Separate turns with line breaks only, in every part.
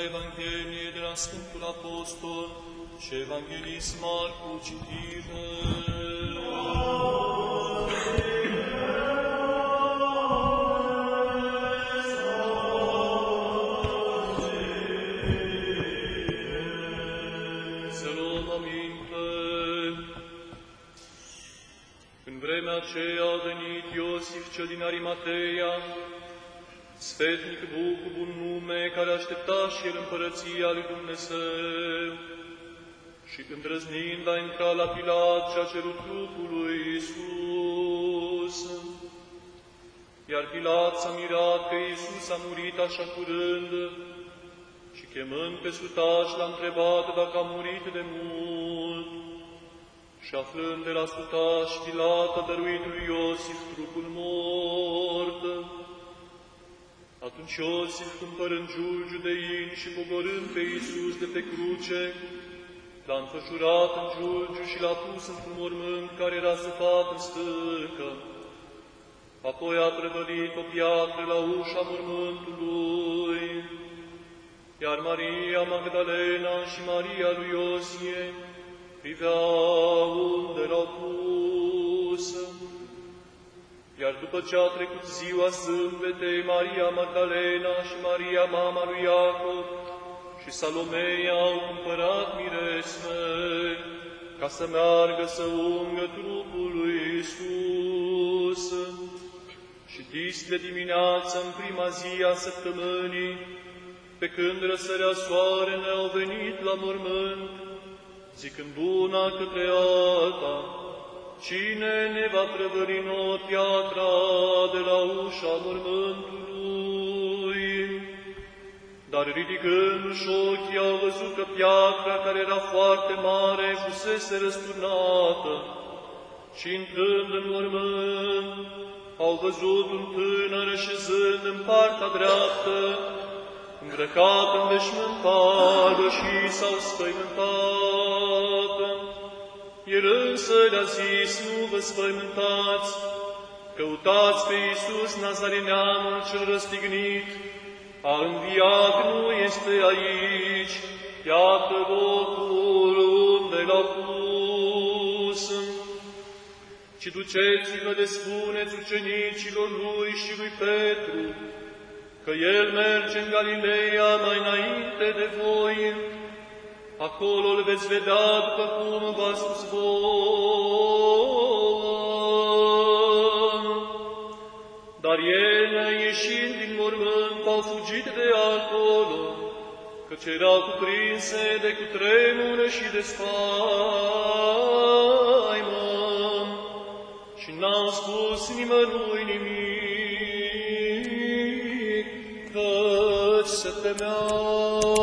Evangheliei de la Sfântul Apostol și Evanghelist Marcu, citire. Să luăm aminte. În vremea aceea a venit Iosif cel din Arimateia, sfetnic duh cu bun nume, care aștepta și el împărăția lui Dumnezeu. Și îndrăznind a intra la Pilat și a cerut trupul lui Iisus. Iar Pilat s-a mirat că Iisus a murit așa curând și chemând pe sutaș l-a întrebat dacă a murit de mult. Și aflând de la sutaș, Pilat a dăruit lui Iosif trupul mort. Atunci Iosif, cumpărând giulgiu de in și pogorând pe Iisus de pe cruce, l-a înfășurat în giulgiu și l-a pus într-un mormânt care era săpat în stâncă. Apoi a prăvălit o piatră la ușa mormântului, iar Maria Magdalena și Maria lui Iosie priveau unde l-au pus. Iar după ce a trecut ziua sâmbetei, Maria Magdalena și Maria, mama lui Iacov, și Salomeia au cumpărat miresme ca să meargă să ungă trupul lui Iisus. Și dis de dimineața, în prima zi a săptămânii, pe când răsărea soarele, au venit la mormânt, zicând una către alta: cine ne va prăvări nouă piatra de la ușa mormântului? Dar ridicându-și ochii, au văzut că piatra, care era foarte mare, fusese răsturnată. Și intrând în mormânt, au văzut un tânăr șezând în partea dreaptă, îmbrăcat în veșmânt albă, și s-au spăimântat. El însă le-a zis: nu vă spăimântați, căutați pe Iisus Nazarineanul cel răstignit, a înviat, nu este aici, iată locul unde l-a pus. Ci duceți-vă de spuneți ucenicilor lui și lui Petru, că el merge în Galileea mai înainte de voi. Acolo îl veți vedea după cum v-a spus vouă. Dar ele, ieșind din mormânt, au fugit de acolo, căci erau cuprinse de cutremure și de spaimă, și n-au spus nimănui nimic, căci se temeau.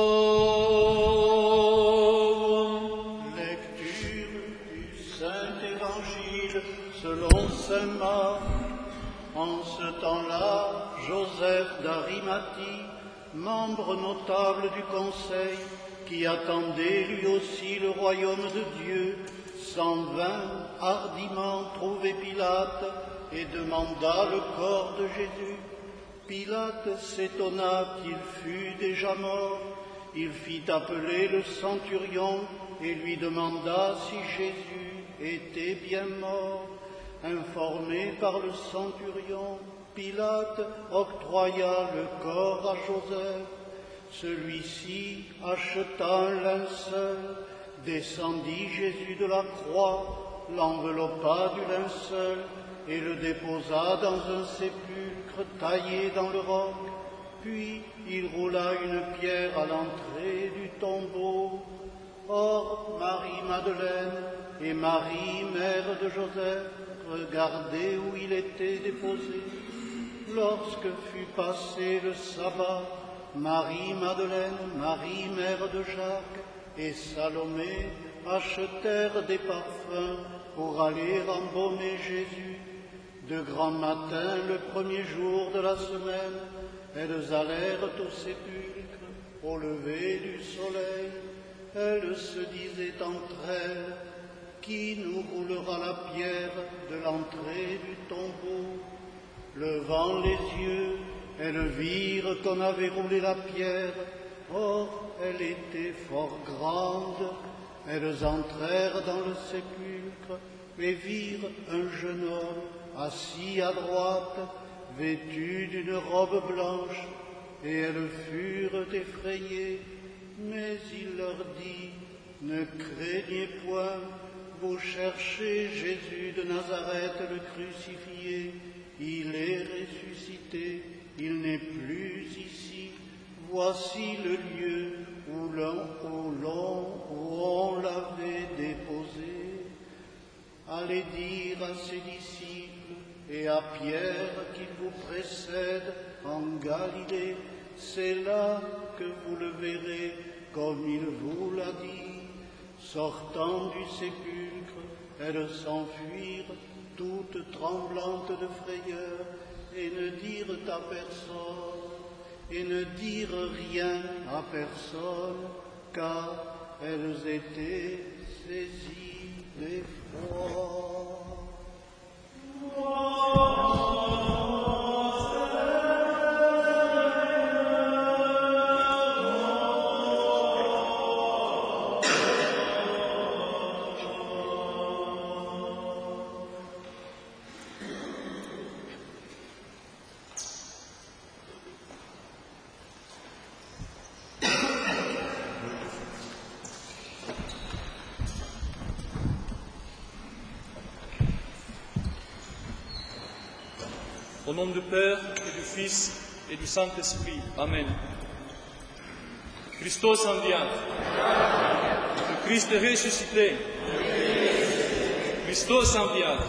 En ce temps-là, Joseph d'Arimathie, membre notable du Conseil, qui attendait lui aussi le royaume de Dieu, s'en vint hardiment trouver Pilate et demanda le corps de Jésus. Pilate s'étonna qu'il fût déjà mort. Il fit appeler le centurion et lui demanda si Jésus était bien mort. Informé par le centurion, Pilate octroya le corps à Joseph. Celui-ci acheta un linceul, descendit Jésus de la croix, l'enveloppa du linceul et le déposa dans un sépulcre taillé dans le roc. Puis il roula une pierre à l'entrée du tombeau. Or, Marie-Madeleine et Marie, mère de Joseph, regardaient où il était déposé. Lorsque fut passé le sabbat, Marie-Madeleine, Marie, mère de Jacques, et Salomé achetèrent des parfums pour aller embaumer Jésus. De grand matin, le premier jour de la semaine, elles allèrent au sépulcre au lever du soleil. Elles se disaient entre elles: qui nous roulera la pierre de l'entrée du tombeau? Levant les yeux, elles virent qu'on avait roulé la pierre Or, elle était fort grande. Elles entrèrent dans le sépulcre et virent un jeune homme assis à droite, vêtu d'une robe blanche, et elles furent effrayées. Mais il leur dit, ne craignez point, vous cherchez Jésus de Nazareth le crucifié, il est ressuscité, il n'est plus ici. Voici le lieu où on l'avait déposé. Allez dire à ses disciples et à Pierre qu'il vous précède en Galilée, c'est là que vous le verrez comme il vous l'a dit. Sortant du sépulcre, elles s'enfuirent, toutes tremblantes de frayeur, et ne dirent à personne, et ne dirent rien à personne, car elles étaient saisies d'effroi.
Au nom du Père et du Fils et du Saint-Esprit. Amen. Christos enviat. Le Christ est ressuscité. Christos enviat.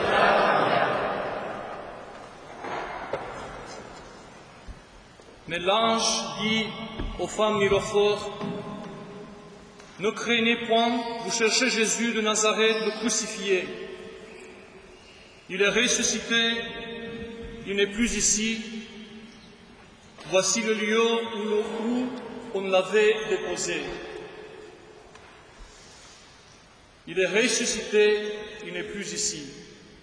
Mais l'ange dit aux femmes mirophores, ne craignez point, vous cherchez Jésus de Nazareth le crucifié. Il est ressuscité. Il n'est plus ici. Voici le lieu où on l'avait déposé. Il est ressuscité, il n'est plus ici.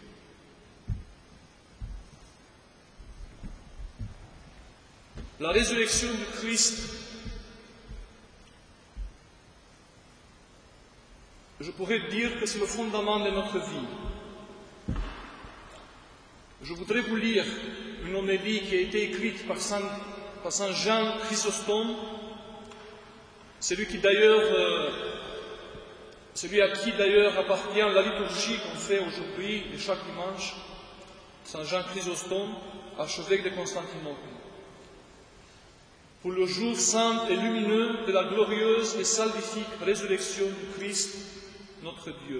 La résurrection du Christ, je pourrais dire que c'est le fondement de notre vie. Je voudrais vous lire une homélie qui a été écrite par Saint Jean Chrysostome, celui à qui d'ailleurs appartient la liturgie qu'on fait aujourd'hui et chaque dimanche, Saint Jean Chrysostome, archevêque de Constantinople. Pour le jour saint et lumineux de la glorieuse et salvifique résurrection du Christ, notre Dieu.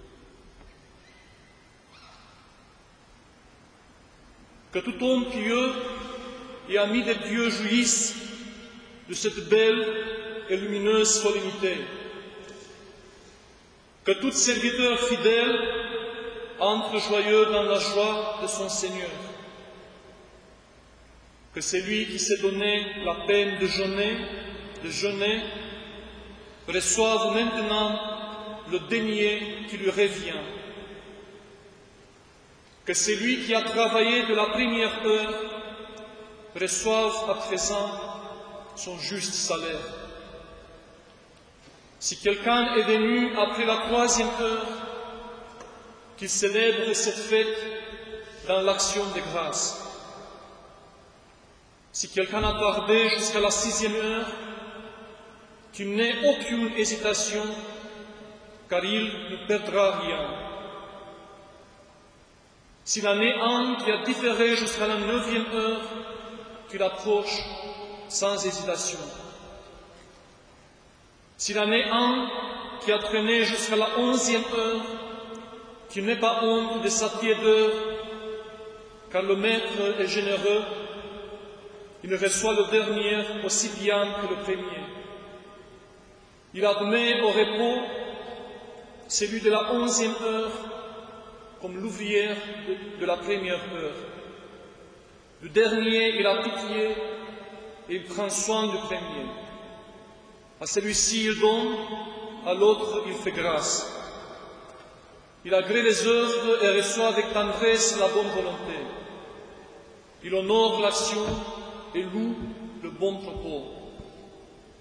Que tout homme pieux et ami de Dieu jouisse de cette belle et lumineuse solennité. Que tout serviteur fidèle entre joyeux dans la joie de son Seigneur. Que celui qui s'est donné la peine de jeûner, reçoive maintenant le denier qui lui revient. Que celui qui a travaillé de la première heure reçoive à présent son juste salaire. Si quelqu'un est venu après la 3e heure, qu'il célèbre cette fête dans l'action de grâce. Si quelqu'un a tardé jusqu'à la 6e heure, qu'il n'ait aucune hésitation, car il ne perdra rien. S'il en est un qui a différé jusqu'à la 9e heure, qu'il approche sans hésitation. S'il en est un qui a traîné jusqu'à la 11e heure, qu'il n'ait pas honte de sa tiédeur, car le Maître est généreux, il reçoit le dernier aussi bien que le premier. Il admet au repos celui de la 11e heure, comme l'ouvrière de la première heure. Du dernier, il a pitié et il prend soin du premier. À celui-ci, il donne, à l'autre, il fait grâce. Il agrée les œuvres et reçoit avec tendresse la bonne volonté. Il honore l'action et loue le bon propos.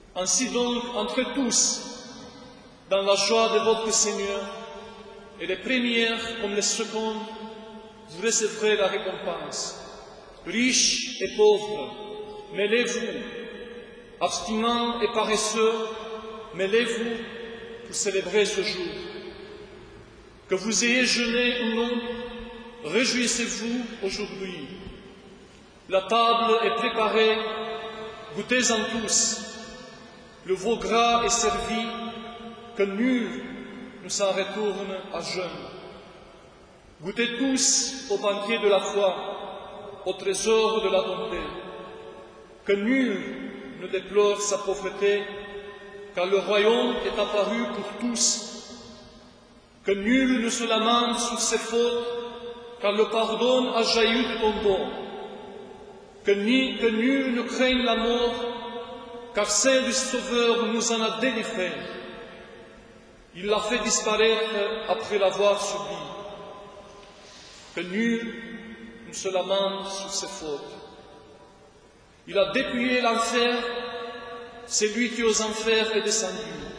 Ainsi donc, entrez tous dans la joie de votre Seigneur, et les premières comme les secondes, vous recevrez la récompense. Riches et pauvres, mêlez-vous, abstinents et paresseux, mêlez-vous pour célébrer ce jour. Que vous ayez jeûné ou non, réjouissez-vous aujourd'hui. La table est préparée, goûtez-en tous. Le veau gras est servi, que nul ne s'en retourne à jeun. Goûtez tous au banquet de la foi, au trésor de la bonté. Que nul ne déplore sa pauvreté, car le royaume est apparu pour tous. Que nul ne se lamente sur ses fautes, car le pardon a jailli de ton don. Que nul ne craigne la mort, car celle du Sauveur nous en a délivrés. Il l'a fait disparaître après l'avoir subi. Que nul ne se lamente sur ses fautes. Il a dépouillé l'enfer, c'est lui qui aux enfers est descendu.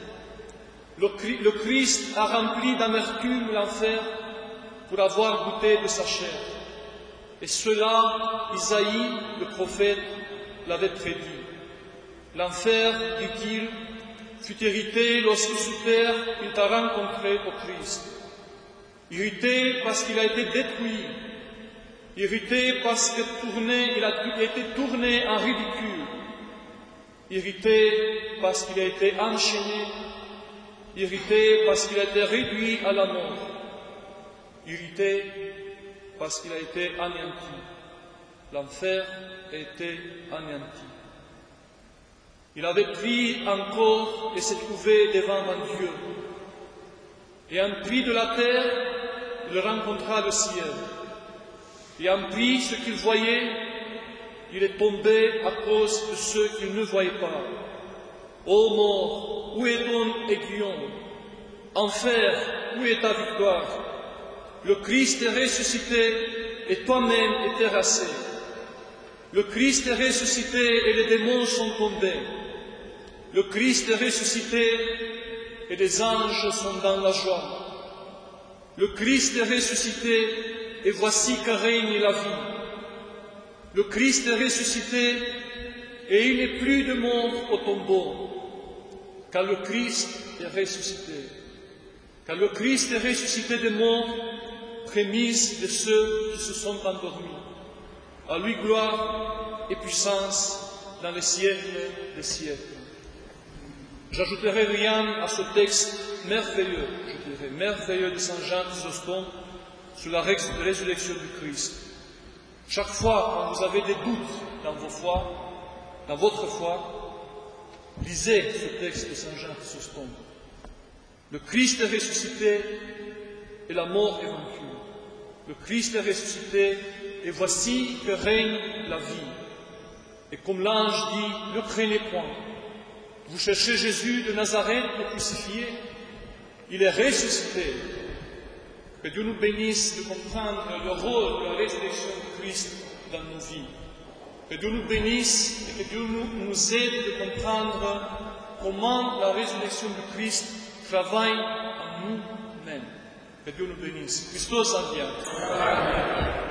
Le Christ a rempli d'amertume l'enfer pour avoir goûté de sa chair. Et cela, Isaïe, le prophète, l'avait prédit. L'enfer, dit-il, fut irrité lorsque sous terre il t'a rencontré au Christ. Irrité parce qu'il a été détruit, irrité parce qu'il a été tourné en ridicule, irrité parce qu'il a été enchaîné, irrité parce qu'il a été réduit à la mort, irrité parce qu'il a été anéanti. L'enfer a été anéanti. Il avait pris un corps et s'est trouvé devant un Dieu. Et un prix de la terre, il rencontra le ciel. Et un prix ce qu'il voyait, il est tombé à cause de ceux qu'il ne voyait pas. Ô mort, où est ton aiguillon? Enfer, où est ta victoire? Le Christ est ressuscité et toi-même es terrassé. Le Christ est ressuscité et les démons sont tombés. Le Christ est ressuscité et les anges sont dans la joie. Le Christ est ressuscité et voici que règne la vie. Le Christ est ressuscité et il n'est plus de mort au tombeau, car le Christ est ressuscité. Car le Christ est ressuscité des morts, prémisse de ceux qui se sont endormis. À lui gloire et puissance dans les siècles des siècles. J'ajouterai rien à ce texte merveilleux, merveilleux de Saint Jean Chrysostome sur la résurrection du Christ. Chaque fois quand vous avez des doutes dans votre foi, lisez ce texte de Saint Jean Chrysostome. Le Christ est ressuscité et la mort est vaincue. Le Christ est ressuscité et voici que règne la vie. Et comme l'ange dit, ne craignez point. Vous cherchez Jésus de Nazareth, le crucifié. Il est ressuscité. Que Dieu nous bénisse de comprendre le rôle de la résurrection de Christ dans nos vies. Que Dieu nous bénisse et que Dieu nous aide de comprendre comment la résurrection de Christ travaille en nous-mêmes. Que Dieu nous bénisse. Christos en vient.